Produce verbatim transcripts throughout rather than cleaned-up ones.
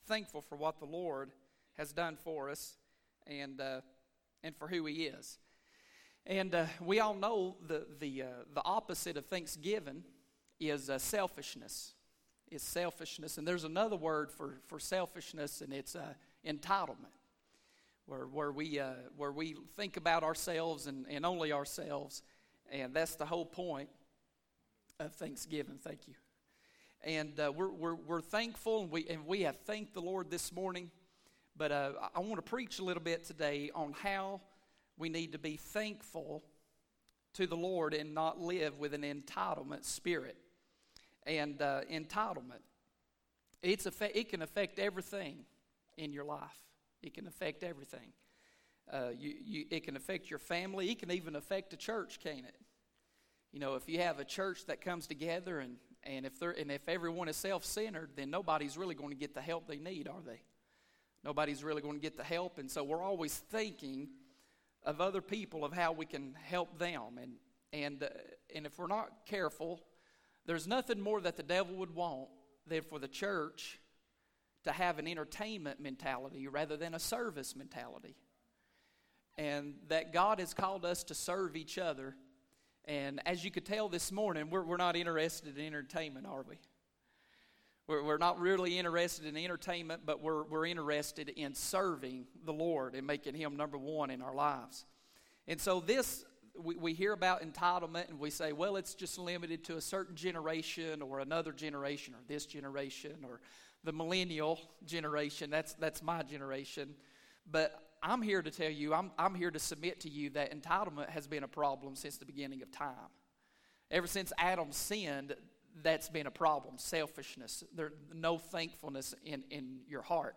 thankful for what the Lord has done for us and uh, and for who He is. And uh, we all know the the uh, the opposite of thanksgiving is uh, selfishness. Is selfishness, and there's another word for, for selfishness, and it's uh, entitlement, where where we uh, where we think about ourselves and, and only ourselves, and that's the whole point of Thanksgiving. Thank you. And uh, we're we're we're thankful, and we and we have thanked the Lord this morning. But uh, I want to preach a little bit today on how we need to be thankful to the Lord and not live with an entitlement spirit. And uh, entitlement, it's a, it can affect everything in your life. It can affect everything. Uh, you, you, it can affect your family. It can even affect a church, can't it? You know, if you have a church that comes together and, and if they're, and if everyone is self-centered, then nobody's really going to get the help they need, are they? Nobody's really going to get the help, and so we're always thinking of other people, of how we can help them. And and uh, and if we're not careful, there's nothing more that the devil would want than for the church to have an entertainment mentality rather than a service mentality. And that God has called us to serve each other. And as you could tell this morning, we're, we're not interested in entertainment, are we? We're, we're not really interested in entertainment, but we're, we're interested in serving the Lord and making Him number one in our lives. And so this, we, we hear about entitlement and we say, well, it's just limited to a certain generation or another generation or this generation or the millennial generation. That's that's my generation. But I'm here to tell you, I'm I'm here to submit to you that entitlement has been a problem since the beginning of time. Ever since Adam sinned, that's been a problem. Selfishness, there's no thankfulness in, in your heart.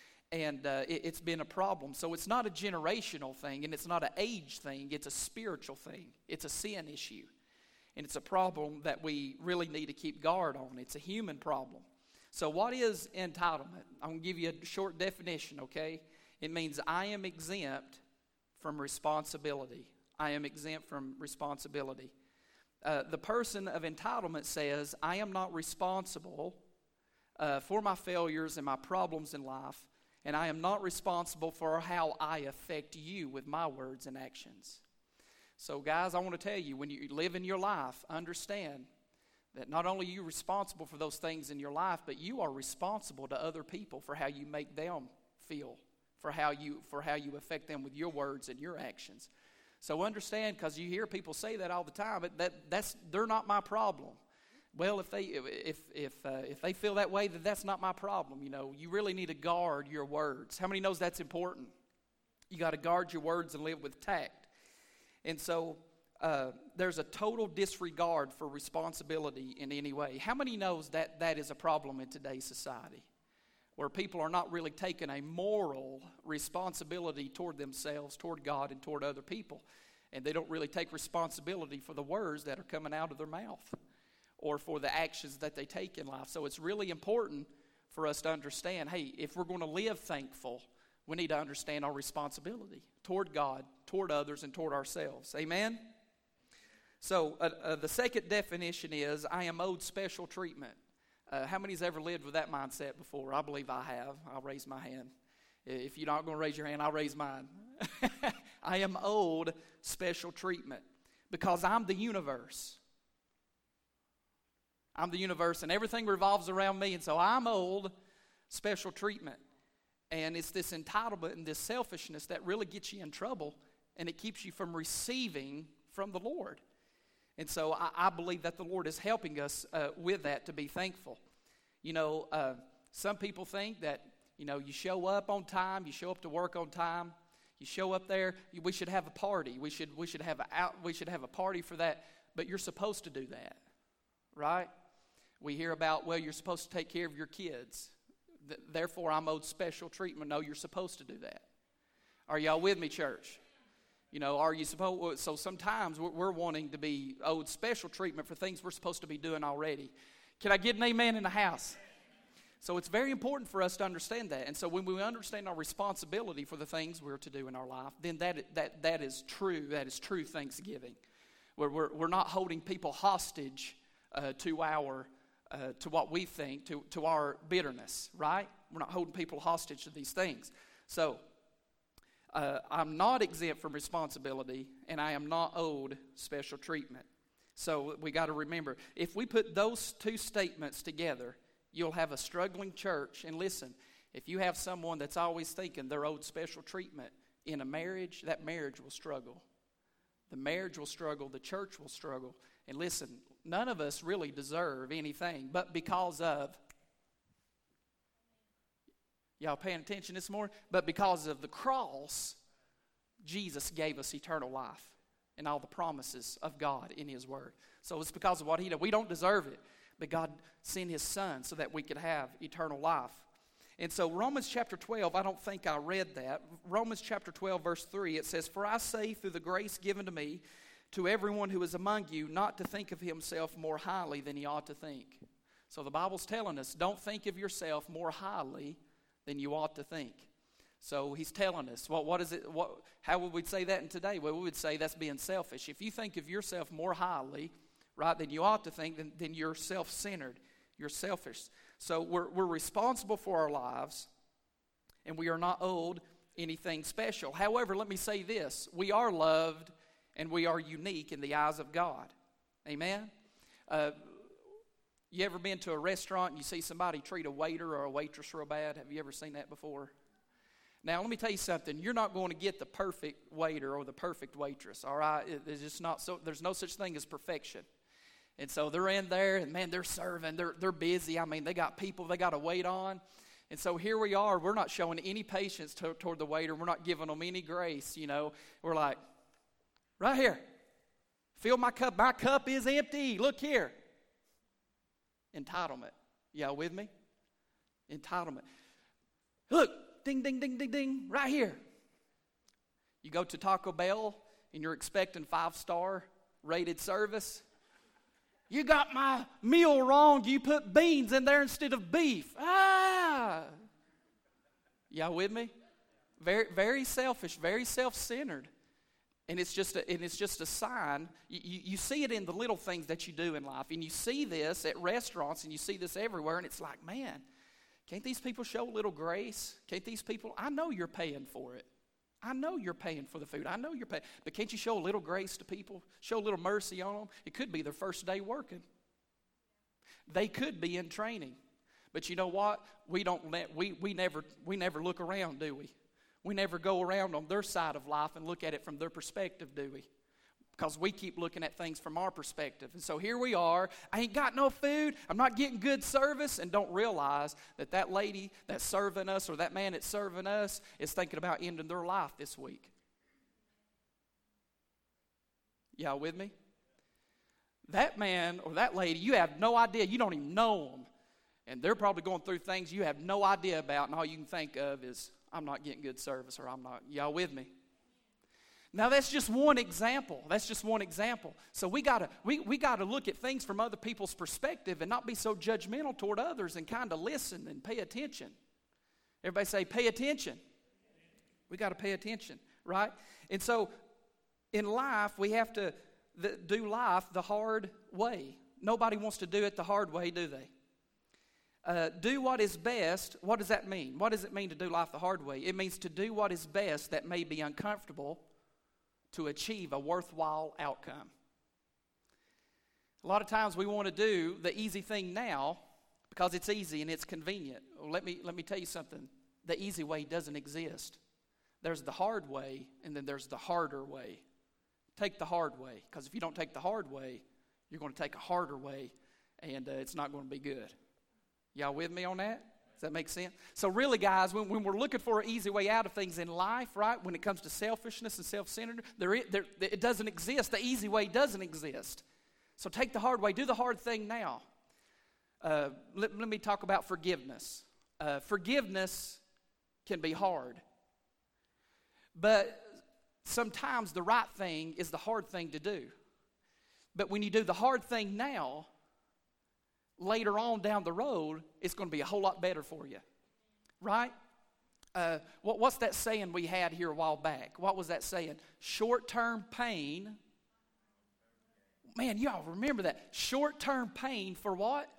And uh, it, it's been a problem. So it's not a generational thing, and it's not an age thing. It's a spiritual thing. It's a sin issue. And it's a problem that we really need to keep guard on. It's a human problem. So what is entitlement? I'm going to give you a short definition, okay? It means I am exempt from responsibility. I am exempt from responsibility. Uh, the person of entitlement says, I am not responsible uh, for my failures and my problems in life, and I am not responsible for how I affect you with my words and actions. So guys, I want to tell you, when you live in your life, understand that not only are you responsible for those things in your life, but you are responsible to other people for how you make them feel, for how you for how you affect them with your words and your actions. So understand, because you hear people say that all the time, but that that's they're not my problem. Well, if they if if uh, if they feel that way, then that's not my problem. You know, you really need to guard your words. How many knows that's important? You got to guard your words and live with tact. And so uh, there's a total disregard for responsibility in any way. How many knows that that is a problem in today's society, where people are not really taking a moral responsibility toward themselves, toward God, and toward other people. And they don't really take responsibility for the words that are coming out of their mouth or for the actions that they take in life. So it's really important for us to understand, hey, if we're going to live thankful, we need to understand our responsibility toward God, toward others, and toward ourselves. Amen? So uh, uh, the second definition is, I am owed special treatment. Uh, how many's ever lived with that mindset before? I believe I have. I'll raise my hand. If you're not going to raise your hand, I'll raise mine. I am owed special treatment because I'm the universe. I'm the universe, and everything revolves around me, and so I'm owed special treatment. And it's this entitlement and this selfishness that really gets you in trouble, and it keeps you from receiving from the Lord. And so I, I believe that the Lord is helping us uh, with that, to be thankful. You know, uh, some people think that, you know, you show up on time, you show up to work on time, you show up there, you, we should have a party. We should we should have a out, we should have a party for that. But you're supposed to do that, right? We hear about, well, you're supposed to take care of your kids. Th- therefore, I'm owed special treatment. No, you're supposed to do that. Are y'all with me, church? You know, are you supposed, so sometimes we're, we're wanting to be owed special treatment for things we're supposed to be doing already. Can I get an amen in the house? So it's very important for us to understand that. And so when we understand our responsibility for the things we're to do in our life, then that that that is true. That is true thanksgiving. Where we're, we're not holding people hostage uh, to our uh, to what we think, to, to our bitterness, right? We're not holding people hostage to these things. So, uh, I'm not exempt from responsibility, and I am not owed special treatment. So, we got to remember, if we put those two statements together, you'll have a struggling church. And listen, if you have someone that's always thinking they're owed special treatment in a marriage, that marriage will struggle. The marriage will struggle, the church will struggle. And listen, none of us really deserve anything, but because of, y'all paying attention this morning? But because of the cross, Jesus gave us eternal life and all the promises of God in His Word. So it's because of what He did. We don't deserve it, but God sent His Son so that we could have eternal life. And so Romans chapter twelve, I don't think I read that. Romans chapter twelve, verse three, it says, "For I say through the grace given to me, to everyone who is among you, not to think of himself more highly than he ought to think." So the Bible's telling us, don't think of yourself more highly than you ought to think. So He's telling us, well, what is it? What? How would we say that in today? Well, we would say that's being selfish. If you think of yourself more highly, right, than you ought to think, then, then you're self-centered. You're selfish. So we're, we're responsible for our lives, and we are not owed anything special. However, let me say this. We are loved, and we are unique in the eyes of God. Amen? Uh, you ever been to a restaurant and you see somebody treat a waiter or a waitress real bad? Have you ever seen that before? Now, let me tell you something. You're not going to get the perfect waiter or the perfect waitress, all right? It, it's just not so. There's no such thing as perfection. And so they're in there, and man, they're serving. They're they're busy. I mean, they got people they got to wait on. And so here we are. We're not showing any patience to, toward the waiter. We're not giving them any grace, you know. We're like, right here, fill my cup. My cup is empty. Look here. Entitlement. Y'all with me? Entitlement. Look, ding, ding, ding, ding, ding, right here. You go to Taco Bell, and you're expecting five-star rated service. You got my meal wrong. You put beans in there instead of beef. Ah! Y'all with me? Very, very selfish, very self-centered. And it's just a, and it's just a sign. You, you, you see it in the little things that you do in life. And you see this at restaurants, and you see this everywhere. And it's like, man, can't these people show a little grace? Can't these people, I know you're paying for it. I know you're paying for the food. I know you're paying. But can't you show a little grace to people? Show a little mercy on them? It could be their first day working. They could be in training. But you know what? We don't let, we, we never we never look around, do we? We never go around on their side of life and look at it from their perspective, do we? Because we keep looking at things from our perspective. And so here we are. I ain't got no food. I'm not getting good service. And don't realize that that lady that's serving us or that man that's serving us is thinking about ending their life this week. Y'all with me? That man or that lady, you have no idea. You don't even know them. And they're probably going through things you have no idea about. And all you can think of is, I'm not getting good service, or I'm not. Y'all with me? Now that's just one example. That's just one example. So we gotta we, we gotta look at things from other people's perspective and not be so judgmental toward others and kind of listen and pay attention. Everybody say, pay attention. We gotta pay attention, right? And so in life, we have to th- do life the hard way. Nobody wants to do it the hard way, do they? Uh, do what is best. What does that mean? What does it mean to do life the hard way? It means to do what is best that may be uncomfortable to achieve a worthwhile outcome. A lot of times we want to do the easy thing now because it's easy and it's convenient. Well, let me let me tell you something. The easy way doesn't exist. There's the hard way, and then there's the harder way. Take the hard way, because if you don't take the hard way, you're going to take a harder way, and uh, it's not going to be good. Y'all with me on that? Does that make sense? So really, guys, when, when we're looking for an easy way out of things in life, right, when it comes to selfishness and self-centered, there, is, there, it doesn't exist. The easy way doesn't exist. So take the hard way. Do the hard thing now. Uh, let, let me talk about forgiveness. Uh, forgiveness can be hard. But sometimes the right thing is the hard thing to do. But when you do the hard thing now, later on down the road, it's going to be a whole lot better for you, right? Uh, what, what's that saying we had here a while back? What was that saying? Short-term pain. Man, y'all remember that. Short-term pain for what?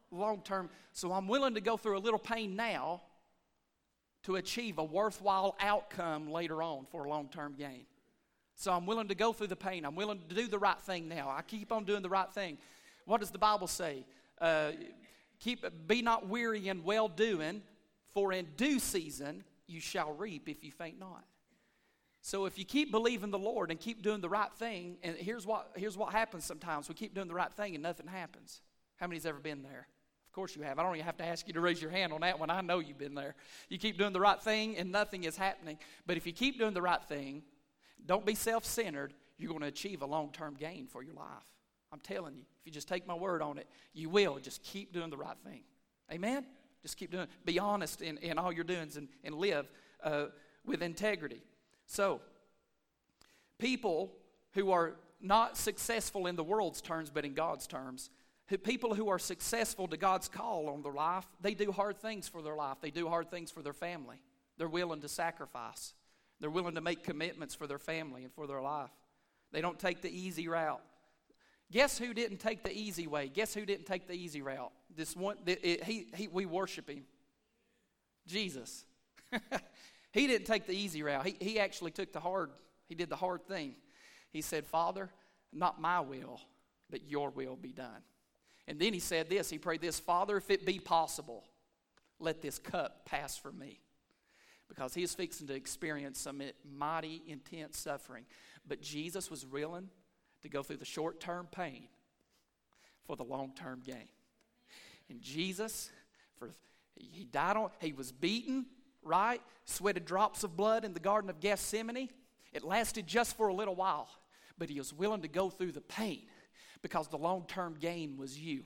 long-term. So I'm willing to go through a little pain now to achieve a worthwhile outcome later on for a long-term gain. So I'm willing to go through the pain. I'm willing to do the right thing now. I keep on doing the right thing. What does the Bible say? Uh, keep, be not weary in well-doing, for in due season you shall reap if you faint not. So if you keep believing the Lord and keep doing the right thing, and here's what, here's what happens sometimes. We keep doing the right thing and nothing happens. How many's ever been there? Of course you have. I don't even have to ask you to raise your hand on that one. I know you've been there. You keep doing the right thing and nothing is happening. But if you keep doing the right thing, don't be self-centered, you're going to achieve a long-term gain for your life. I'm telling you, if you just take my word on it, you will. Just keep doing the right thing. Amen? Just keep doing it. Be honest in, in all your doings and, and live uh, with integrity. So, people who are not successful in the world's terms but in God's terms, who, people who are successful to God's call on their life, they do hard things for their life. They do hard things for their family. They're willing to sacrifice. They're willing to make commitments for their family and for their life. They don't take the easy route. Guess who didn't take the easy way? Guess who didn't take the easy route? This one, it, it, he, he, we worship him. Jesus. He didn't take the easy route. He, he actually took the hard, he did the hard thing. He said, Father, not my will, but your will be done. And then he said this, he prayed this, Father, if it be possible, let this cup pass from me. Because he was fixing to experience some mighty, intense suffering. But Jesus was willing to go through the short-term pain for the long-term gain. And Jesus, for he died on, he was beaten, right? Sweated drops of blood in the Garden of Gethsemane. It lasted just for a little while. But he was willing to go through the pain because the long-term gain was you.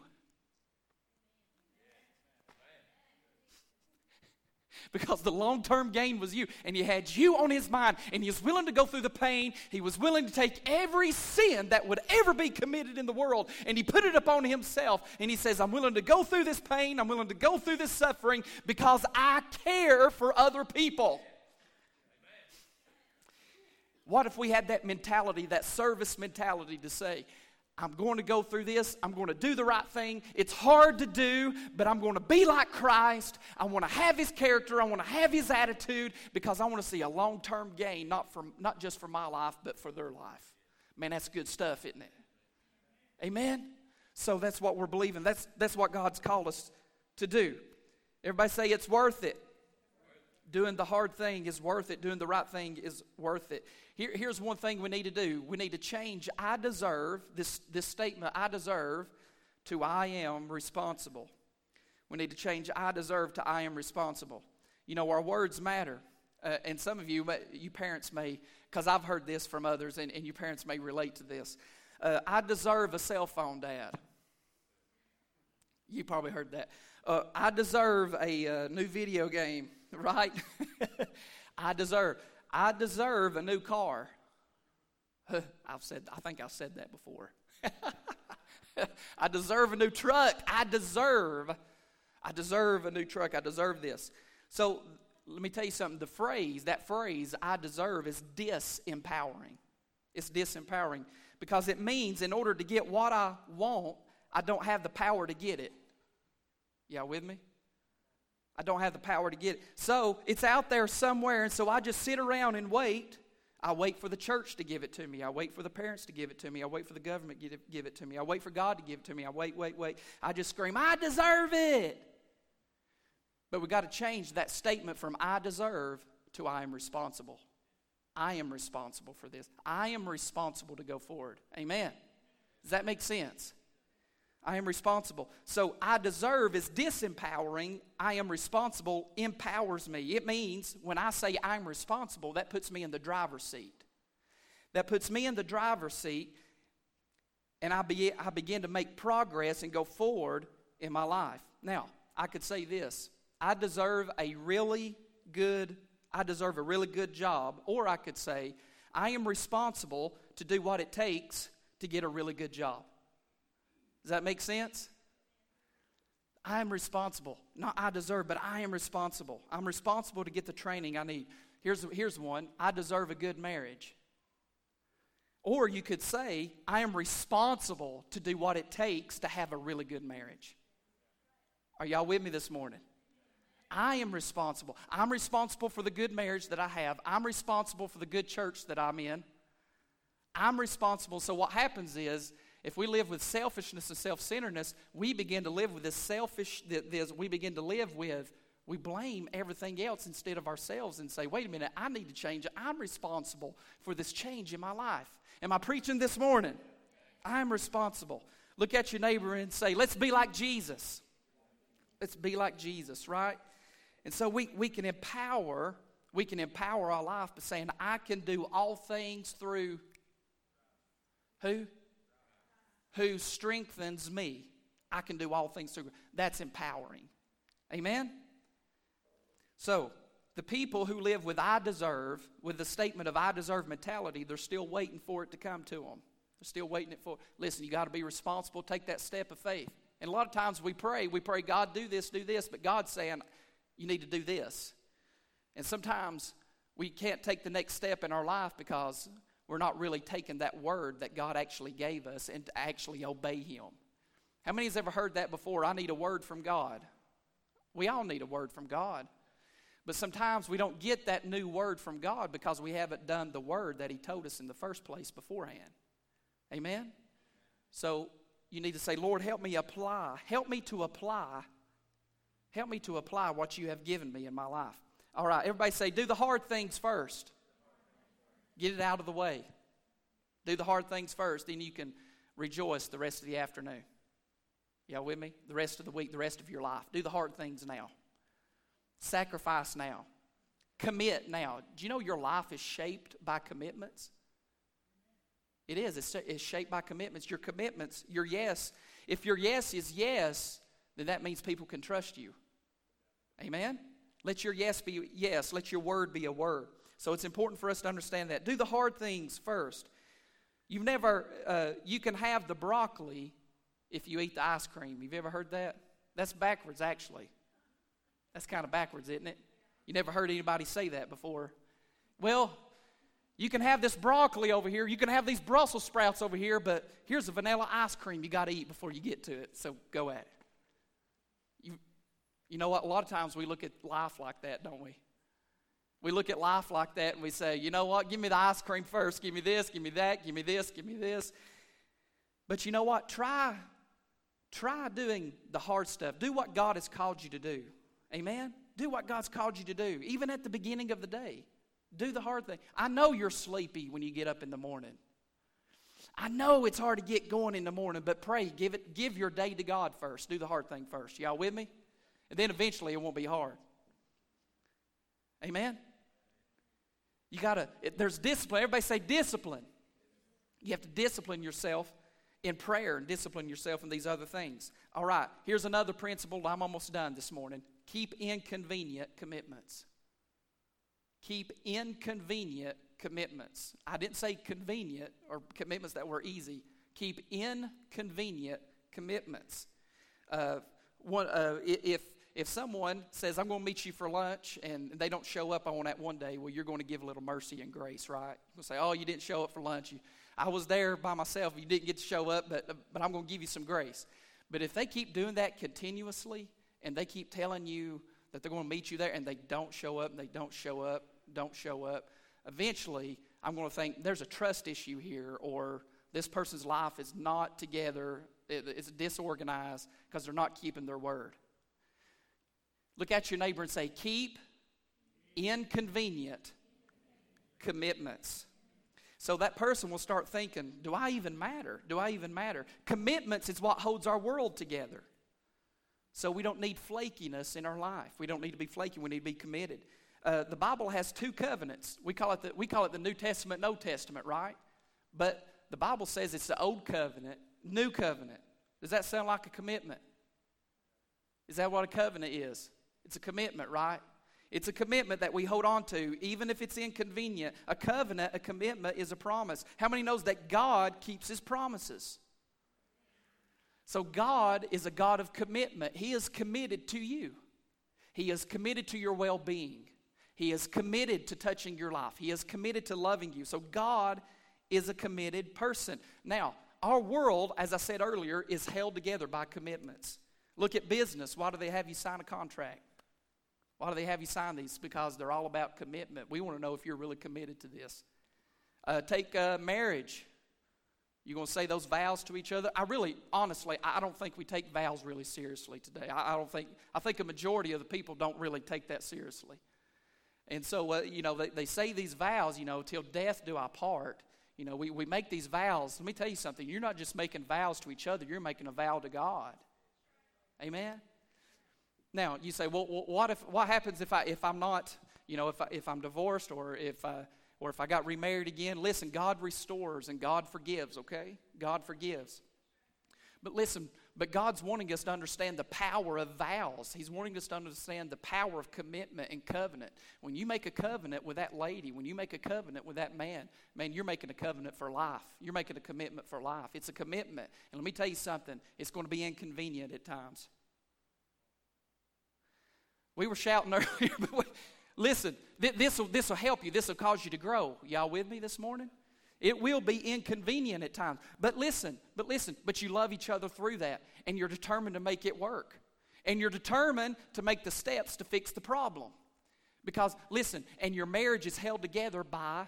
Because the long-term gain was you. And he had you on his mind. And he was willing to go through the pain. He was willing to take every sin that would ever be committed in the world. And he put it upon himself. And he says, I'm willing to go through this pain. I'm willing to go through this suffering because I care for other people. What if we had that mentality, that service mentality to say, I'm going to go through this. I'm going to do the right thing. It's hard to do, but I'm going to be like Christ. I want to have his character. I want to have his attitude because I want to see a long-term gain, not for, not just for my life, but for their life. Man, that's good stuff, isn't it? Amen? So that's what we're believing. That's, that's what God's called us to do. Everybody say it's worth it. Doing the hard thing is worth it. Doing the right thing is worth it. Here, here's one thing we need to do. We need to change I deserve, this, this statement, I deserve, to I am responsible. We need to change I deserve to I am responsible. You know, our words matter. Uh, and some of you, you parents may, because I've heard this from others, and, and you parents may relate to this. Uh, I deserve a cell phone, Dad. You probably heard that. Uh, I deserve a uh, new video game, right? I deserve. I deserve a new car. I've said. I think I've said that before. I deserve a new truck. I deserve. I deserve a new truck. I deserve this. So let me tell you something. The phrase, that phrase, I deserve, is disempowering. It's disempowering because it means in order to get what I want, I don't have the power to get it. Y'all with me? I don't have the power to get it. So it's out there somewhere, and so I just sit around and wait. I wait for the church to give it to me. I wait for the parents to give it to me. I wait for the government to give it to me. I wait for God to give it to me. I wait, wait, wait. I just scream, I deserve it. But we've got to change that statement from I deserve to I am responsible. I am responsible for this. I am responsible to go forward. Amen. Does that make sense? I am responsible. So I deserve is disempowering. I am responsible empowers me. It means when I say I'm responsible, that puts me in the driver's seat. That puts me in the driver's seat, and I, be, I begin to make progress and go forward in my life. Now, I could say this. I deserve a really good, I deserve a really good job. Or I could say, I am responsible to do what it takes to get a really good job. Does that make sense? I am responsible. Not I deserve, but I am responsible. I'm responsible to get the training I need. Here's, here's one. I deserve a good marriage. Or you could say, I am responsible to do what it takes to have a really good marriage. Are y'all with me this morning? I am responsible. I'm responsible for the good marriage that I have. I'm responsible for the good church that I'm in. I'm responsible. So what happens is, if we live with selfishness and self-centeredness, we begin to live with this selfish, this, we begin to live with, we blame everything else instead of ourselves and say, wait a minute, I need to change. I'm responsible for this change in my life. Am I preaching this morning? I'm responsible. Look at your neighbor and say, let's be like Jesus. Let's be like Jesus, right? And so we, we can empower, we can empower our life by saying, I can do all things through who? Who strengthens me. I can do all things through. That's empowering. Amen? So, the people who live with I deserve, with the statement of I deserve mentality, they're still waiting for it to come to them. They're still waiting it for, listen, you got to be responsible, take that step of faith. And a lot of times we pray, we pray, God, do this, do this, but God's saying, you need to do this. And sometimes we can't take the next step in our life because we're not really taking that word that God actually gave us and to actually obey Him. How many has ever heard that before? I need a word from God. We all need a word from God. But sometimes we don't get that new word from God because we haven't done the word that He told us in the first place beforehand. Amen? So you need to say, Lord, help me apply. Help me to apply. Help me to apply what you have given me in my life. All right, everybody say, do the hard things first. Get it out of the way. Do the hard things first, then you can rejoice the rest of the afternoon. Y'all with me? The rest of the week, the rest of your life. Do the hard things now. Sacrifice now. Commit now. Do you know your life is shaped by commitments? It is. It's, it's shaped by commitments. Your commitments, your yes. If your yes is yes, then that means people can trust you. Amen? Let your yes be yes. Let your word be a word. So it's important for us to understand that. Do the hard things first. You've never, uh, you can have the broccoli if you eat the ice cream. You've ever heard that? That's backwards, actually. That's kind of backwards, isn't it? You never heard anybody say that before. Well, you can have this broccoli over here. You can have these Brussels sprouts over here, but here's a vanilla ice cream you got to eat before you get to it. So go at it. You, you know what? A lot of times we look at life like that, don't we? We look at life like that and we say, you know what? Give me the ice cream first. Give me this, give me that, give me this, give me this. But you know what? Try, try doing the hard stuff. Do what God has called you to do. Amen? Do what God's called you to do, even at the beginning of the day. Do the hard thing. I know you're sleepy when you get up in the morning. I know it's hard to get going in the morning, but pray, give it, give your day to God first. Do the hard thing first. Y'all with me? And then eventually it won't be hard. Amen? You gotta, there's discipline. Everybody say discipline. You have to discipline yourself in prayer and discipline yourself in these other things. All right, here's another principle. I'm almost done this morning. Keep inconvenient commitments. Keep inconvenient commitments. I didn't say convenient or commitments that were easy. Keep inconvenient commitments. Uh, one, uh, if if someone says, I'm going to meet you for lunch, and they don't show up on that one day, well, you're going to give a little mercy and grace, right? You'll say, oh, you didn't show up for lunch. You, I was there by myself. You didn't get to show up, but but I'm going to give you some grace. But if they keep doing that continuously, and they keep telling you that they're going to meet you there, and they don't show up, and they don't show up, don't show up, eventually I'm going to think there's a trust issue here, or this person's life is not together, it's disorganized because they're not keeping their word. Look at your neighbor and say, keep inconvenient commitments. So that person will start thinking, do I even matter? Do I even matter? Commitments is what holds our world together. So we don't need flakiness in our life. We don't need to be flaky. We need to be committed. Uh, the Bible has two covenants. We call it the, we call it the New Testament and Old Testament, right? But the Bible says it's the Old Covenant, New Covenant. Does that sound like a commitment? Is that what a covenant is? It's a commitment, right? It's a commitment that we hold on to, even if it's inconvenient. A covenant, a commitment, is a promise. How many knows that God keeps His promises? So God is a God of commitment. He is committed to you. He is committed to your well-being. He is committed to touching your life. He is committed to loving you. So God is a committed person. Now, our world, as I said earlier, is held together by commitments. Look at business. Why do they have you sign a contract? Why do they have you sign these? Because they're all about commitment. We want to know if you're really committed to this. Uh, take uh, marriage. You're going to say those vows to each other? I really, honestly, I don't think we take vows really seriously today. I, I don't think, I think a majority of the people don't really take that seriously. And so, uh, you know, they, they say these vows, you know, till death do I part. You know, we, we make these vows. Let me tell you something. You're not just making vows to each other. You're making a vow to God. Amen? Now, you say, well, what if what happens if I if I'm not, you know, if I, if I'm divorced or if I, or if I got remarried again? Listen, God restores and God forgives, okay? God forgives. But listen, but God's wanting us to understand the power of vows. He's wanting us to understand the power of commitment and covenant. When you make a covenant with that lady, when you make a covenant with that man, man, you're making a covenant for life. You're making a commitment for life. It's a commitment. And let me tell you something. It's going to be inconvenient at times. We were shouting earlier, but we, listen, th- this will this will help you. This will cause you to grow. Y'all with me this morning? It will be inconvenient at times. But listen, but listen, but you love each other through that, and you're determined to make it work. And you're determined to make the steps to fix the problem. Because, listen, and your marriage is held together by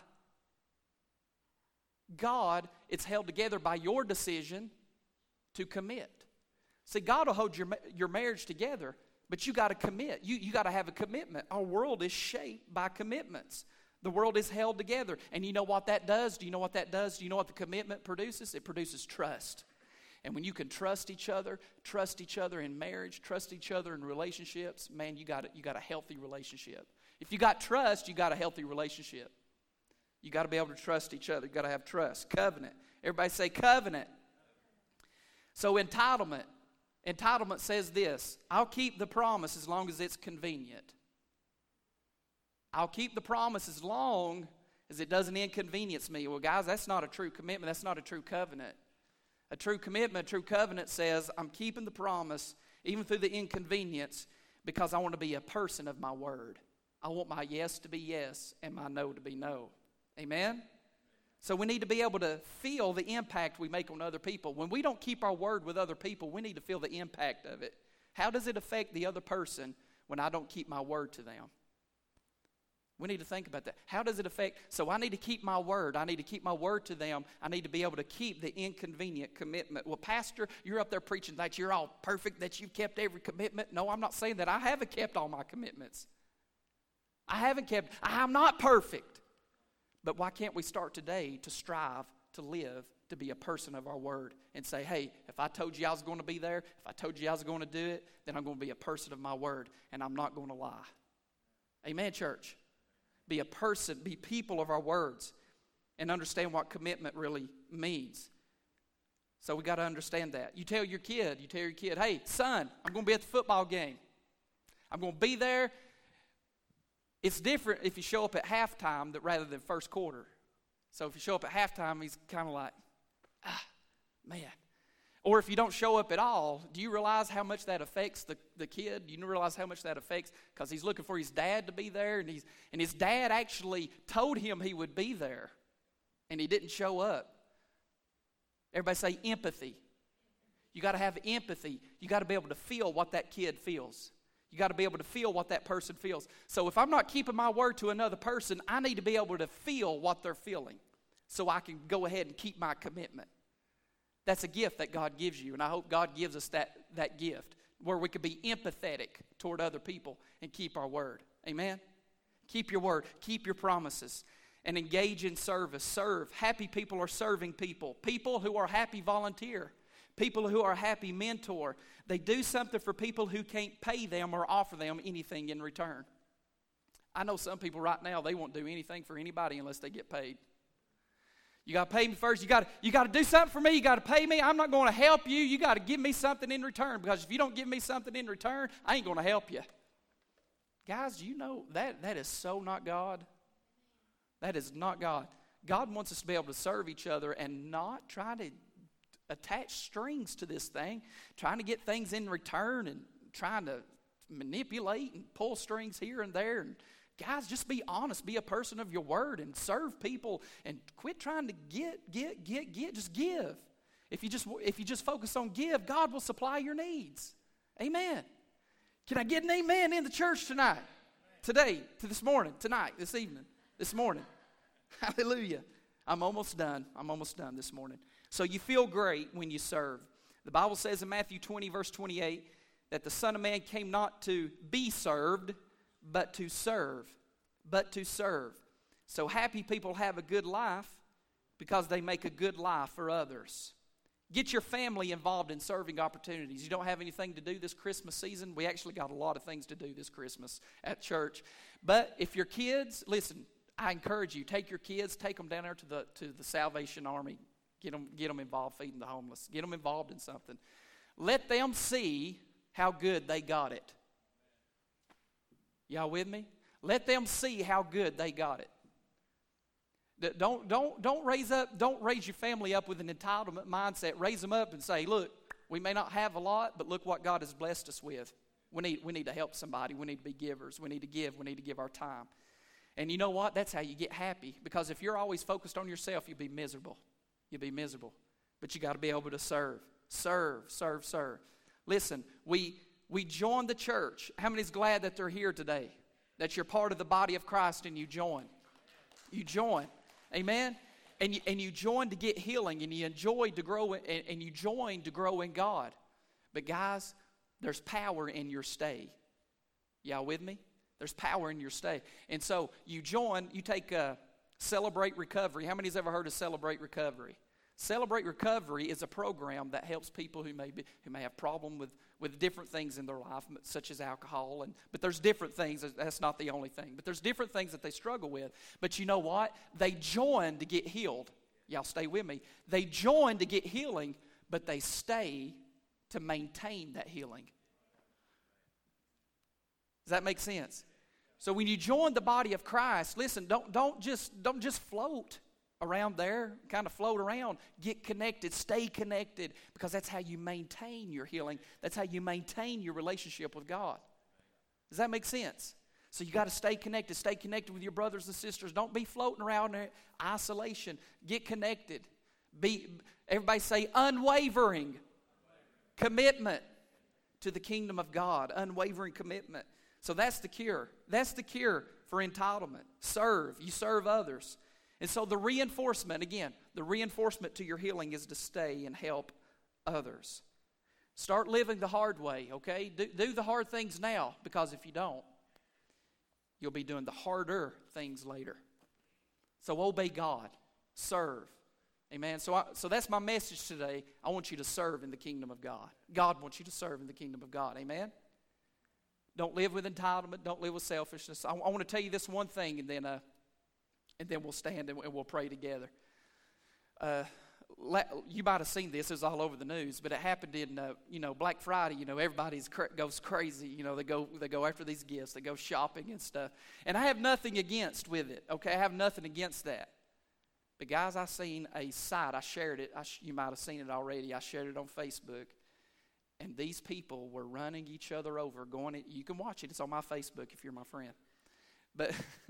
God. It's held together by your decision to commit. See, God will hold your, your marriage together, but you got to commit. You, you got to have a commitment. Our world is shaped by commitments. The world is held together. And you know what that does? Do you know what that does? Do you know what the commitment produces? It produces trust. And when you can trust each other, trust each other in marriage, trust each other in relationships, man, you got, you got a healthy relationship. If you got trust, you got a healthy relationship. You got to be able to trust each other. You got to have trust. Covenant. Everybody say covenant. So entitlement. Entitlement says this: I'll keep the promise as long as it's convenient. I'll keep the promise as long as it doesn't inconvenience me. Well, guys, that's not a true commitment. That's not a true covenant. A true commitment, a true covenant says, I'm keeping the promise even through the inconvenience because I want to be a person of my word. I want my yes to be yes and my no to be no. Amen? So we need to be able to feel the impact we make on other people. When we don't keep our word with other people, we need to feel the impact of it. How does it affect the other person when I don't keep my word to them? We need to think about that. How does it affect? So I need to keep my word. I need to keep my word to them. I need to be able to keep the inconvenient commitment. Well, Pastor, you're up there preaching that you're all perfect, that you've kept every commitment. No, I'm not saying that. I haven't kept all my commitments. I haven't kept, I'm not perfect. But why can't we start today to strive to live, to be a person of our word and say, hey, if I told you I was going to be there, if I told you I was going to do it, then I'm going to be a person of my word and I'm not going to lie. Amen, church? Be a person, be people of our words, and understand what commitment really means. So we got to understand that. You tell your kid, you tell your kid, hey, son, I'm going to be at the football game. I'm going to be there. It's different if you show up at halftime that rather than first quarter. So if you show up at halftime, he's kind of like, ah, man. Or if you don't show up at all, do you realize how much that affects the, the kid? Do you realize how much that affects? Because he's looking for his dad to be there, and he's and his dad actually told him he would be there, and he didn't show up. Everybody say empathy. You got to have empathy. You got to be able to feel what that kid feels. You got to be able to feel what that person feels. So if I'm not keeping my word to another person, I need to be able to feel what they're feeling so I can go ahead and keep my commitment. That's a gift that God gives you, and I hope God gives us that, that gift where we can be empathetic toward other people and keep our word. Amen? Keep your word. Keep your promises. And engage in service. Serve. Happy people are serving people. People who are happy volunteer. People who are happy mentor. They do something for people who can't pay them or offer them anything in return. I know some people right now, they won't do anything for anybody unless they get paid. You got to pay me first. You got you got to do something for me. You got to pay me. I'm not going to help you. You got to give me something in return, because if you don't give me something in return, I ain't going to help you. Guys, you know that that is so not God. That is not God. God wants us to be able to serve each other and not try to attach strings to this thing, trying to get things in return and trying to manipulate and pull strings here and there. And guys, just be honest. Be a person of your word and serve people, and quit trying to get, get, get, get. Just give. If you just if you just focus on give, God will supply your needs. Amen. Can I get an amen in the church tonight? Today, to this morning, tonight, this evening, this morning. Hallelujah. I'm almost done. I'm almost done this morning. So you feel great when you serve. The Bible says in Matthew twenty, verse twenty-eight, that the Son of Man came not to be served, but to serve. But to serve. So happy people have a good life because they make a good life for others. Get your family involved in serving opportunities. You don't have anything to do this Christmas season. We actually got a lot of things to do this Christmas at church. But if your kids, listen, I encourage you, take your kids, take them down there to the to the Salvation Army. Get them, get them involved feeding the homeless. Get them involved in something. Let them see how good they got it. Y'all with me? Let them see how good they got it. Don't, don't, don't raise up, don't raise your family up with an entitlement mindset. Raise them up and say, look, we may not have a lot, but look what God has blessed us with. We need, we need to help somebody. We need to be givers. We need to give. We need to give our time. And you know what? That's how you get happy. Because if you're always focused on yourself, you'll be miserable. You'll be miserable. But you got to be able to serve. Serve, serve, serve. Listen, we we join the church. How many's glad that they're here today? That you're part of the body of Christ and you join. You join. Amen? And you, and you join to get healing, and you enjoy to grow, in, and, and you join to grow in God. But guys, there's power in your stay. Y'all with me? There's power in your stay. And so you join, you take uh, Celebrate Recovery. How many's ever heard of Celebrate Recovery? Celebrate Recovery is a program that helps people who may be, who may have problem with, with different things in their life, such as alcohol. And but there's different things. That's not the only thing. But there's different things that they struggle with. But you know what? They join to get healed. Y'all stay with me. They join to get healing, but they stay to maintain that healing. Does that make sense? So when you join the body of Christ, listen, don't, don't, just, don't just float around there, kind of float around. Get connected, stay connected, because that's how you maintain your healing. That's how you maintain your relationship with God. Does that make sense? So you got to stay connected. Stay connected with your brothers and sisters. Don't be floating around in isolation. Get connected. Be, everybody say unwavering commitment to the kingdom of God. Unwavering commitment. So that's the cure. That's the cure for entitlement. Serve. You serve others. And so the reinforcement, again, the reinforcement to your healing is to stay and help others. Start living the hard way, okay? Do, do the hard things now, because if you don't, you'll be doing the harder things later. So obey God. Serve. Amen. So, I, so that's my message today. I want you to serve in the kingdom of God. God wants you to serve in the kingdom of God. Amen. Don't live with entitlement. Don't live with selfishness. I, I want to tell you this one thing, and then uh, and then we'll stand and we'll pray together. Uh, you might have seen this. It was all over the news, but it happened in uh, you know Black Friday. You know, everybody cra- goes crazy. You know, they go they go after these gifts. They go shopping and stuff. And I have nothing against with it. Okay, I have nothing against that. But guys, I seen a site. I shared it. I sh- you might have seen it already. I shared it on Facebook. And these people were running each other over, going in, you can watch it. It's on my Facebook if you're my friend. But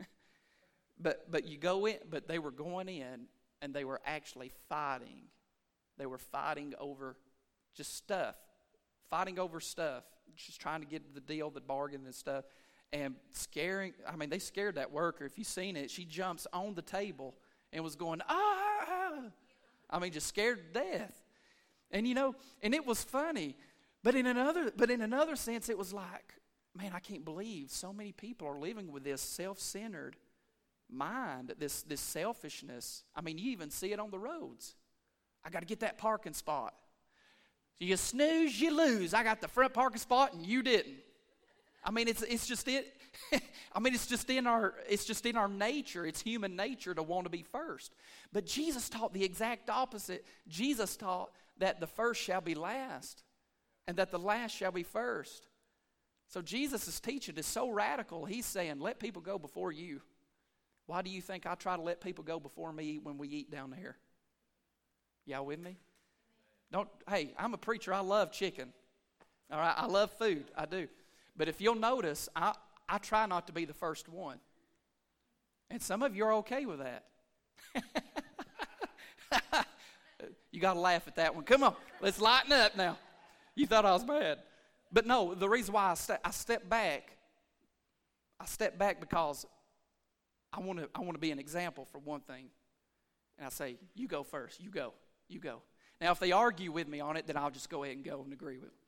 but but you go in, but they were going in and they were actually fighting. They were fighting over just stuff. Fighting over stuff. Just trying to get the deal, the bargain and stuff. And scaring, I mean, they scared that worker. If you've seen it, she jumps on the table and was going, ah! I mean, just scared to death. And you know, and it was funny. But in another, but in another sense, it was like, man, I can't believe so many people are living with this self-centered mind, this this selfishness. I mean, you even see it on the roads. I got to get that parking spot. You snooze, you lose. I got the front parking spot, and you didn't. I mean, it's it's just it. I mean, it's just in our it's just in our nature. It's human nature to want to be first. But Jesus taught the exact opposite. Jesus taught that the first shall be last, and that the last shall be first. So Jesus' teaching is so radical. He's saying, let people go before you. Why do you think I try to let people go before me when we eat down there? Y'all with me? Don't. Hey, I'm a preacher. I love chicken. All right, I love food. I do. But if you'll notice, I, I try not to be the first one. And some of you are okay with that. You got to laugh at that one. Come on, let's lighten up now. You thought I was bad. But no, the reason why I, ste- I step back, I step back because I want to I want to be an example for one thing. And I say, you go first, you go, you go. Now, if they argue with me on it, then I'll just go ahead and go and agree with them.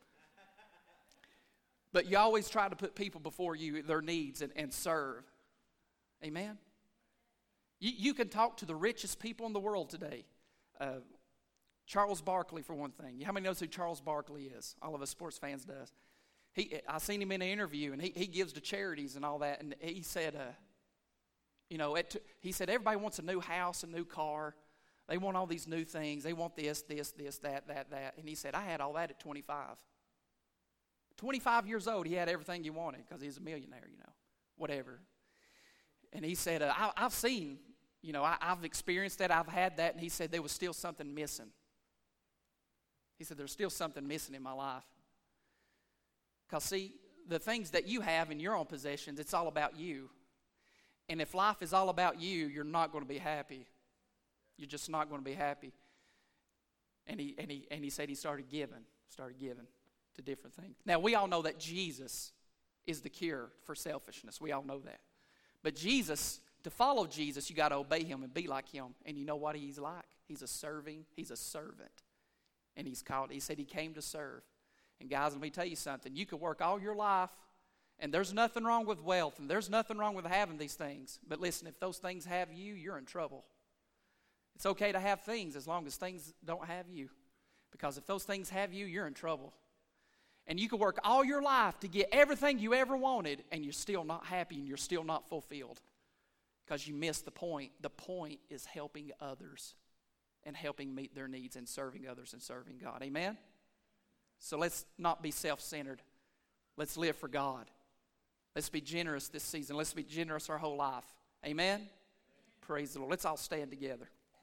But you always try to put people before you, their needs, and, and serve. Amen? You, you can talk to the richest people in the world today. Uh, Charles Barkley, for one thing. How many knows who Charles Barkley is? All of us sports fans does. He, I seen him in an interview, and he, he gives to charities and all that, and he said, uh, you know, it, he said everybody wants a new house, a new car. They want all these new things. They want this, this, this, that, that, that. And he said, I had all that at twenty-five. twenty-five years old, he had everything he wanted because he's a millionaire, you know, whatever. And he said, uh, I, I've seen, you know, I, I've experienced that. I've had that. And he said there was still something missing. He said there's still something missing in my life. Because, see, the things that you have in your own possessions, it's all about you. And if life is all about you, you're not going to be happy. You're just not going to be happy. And he, and he, and he said he started giving, started giving to different things. Now, we all know that Jesus is the cure for selfishness. We all know that. But Jesus, to follow Jesus, you got to obey him and be like him. And you know what he's like? He's a serving, he's a servant. And he's called, he said he came to serve. And guys, let me tell you something. You could work all your life, and there's nothing wrong with wealth, and there's nothing wrong with having these things. But listen, if those things have you, you're in trouble. It's okay to have things as long as things don't have you. Because if those things have you, you're in trouble. And you could work all your life to get everything you ever wanted, and you're still not happy and you're still not fulfilled. Because you missed the point. The point is helping others and helping meet their needs and serving others and serving God. Amen? So let's not be self-centered. Let's live for God. Let's be generous this season. Let's be generous our whole life. Amen? Amen. Praise the Lord. Let's all stand together.